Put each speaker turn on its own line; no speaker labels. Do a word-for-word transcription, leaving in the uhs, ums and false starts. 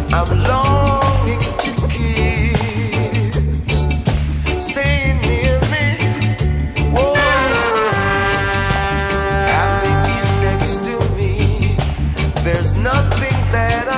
I'm longing to kiss, staying near me. Whoa, having you next to me. There's nothing that